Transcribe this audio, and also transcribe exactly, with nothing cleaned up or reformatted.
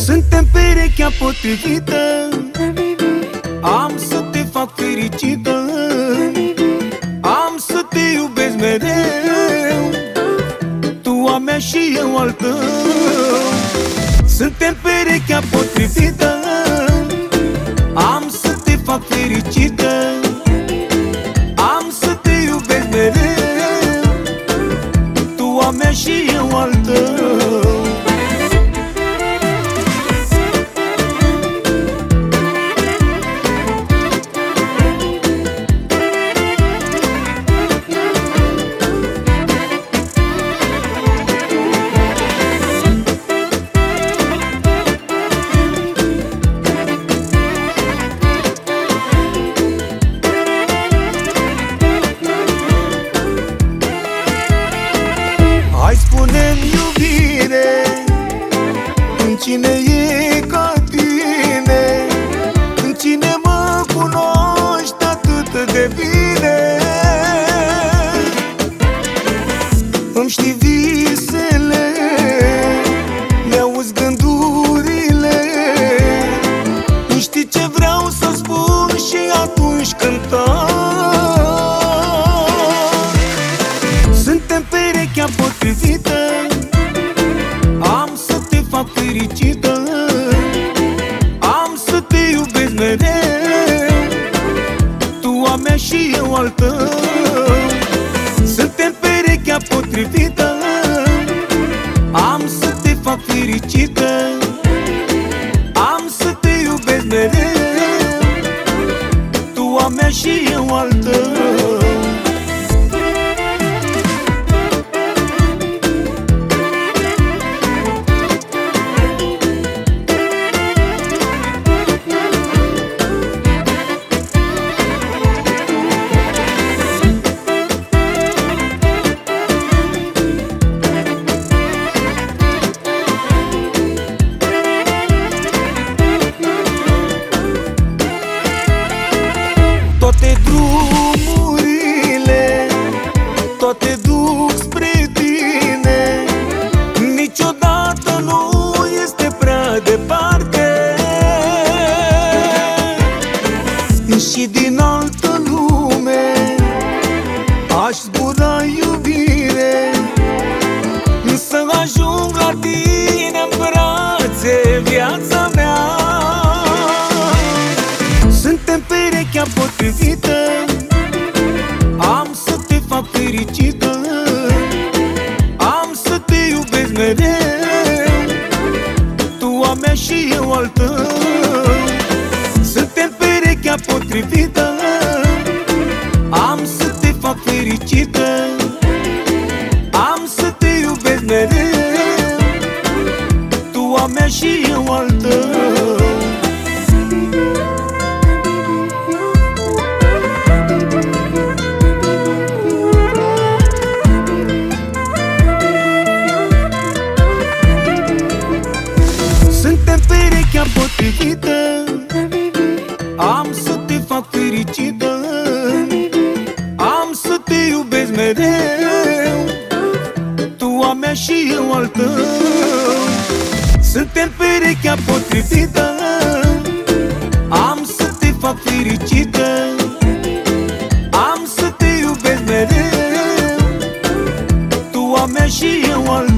Suntem perechea potrivită, am să te fac fericită, am să te iubesc mereu, tu a mea și eu al tău. Suntem perechea potrivită, am să te fac fericită, am să te iubesc mereu, tu a mea și eu al tău. Hai spune-mi, iubire, în cine e ca tine, în cine mă cunoști atât de bine. Îmi știi visele, mi-auzi gândurile, nu știi ce vreau să spun și atunci cânta. Suntem perechea potrivită, am să te fac fericită, am să te iubesc mereu, tu a mea și eu al tău. Suntem perechea potrivită, am să te fac fericită, am să te iubesc mereu, tu a mea și eu al tău. Toate drumurile, toate duc spre tine, niciodată nu este prea departe. Și din altă lume aș zbura, iubire, să ajung la tine în brațe, viața mea. Suntem perechea potrivită, am să te fac fericită, am să te iubesc mereu, tu a mea și eu al tău. Suntem perechea potrivită, am să te fac fericită, am să te iubesc mereu, tu a mea și eu al tău. Suntem perechea potrivită, am să te fac fericită, am să te iubesc mereu, tu a mea și eu al tău. Suntem perechea potrivită, am să te fac fericită, am să te iubesc mereu, tu a mea și eu al tău.